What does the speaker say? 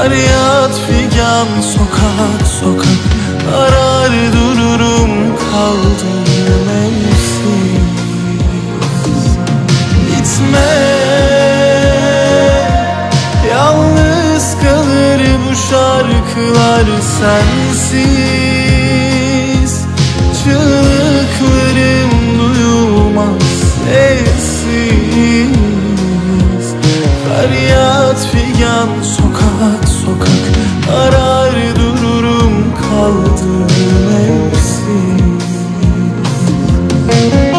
Feryat figan sokak sokak arar dururum, kaldım evsiz. Gitme, yalnız kalır bu şarkılar sensiz. Çığlıklarım duyulmaz sessiz. Feryat figan sokak sokak arar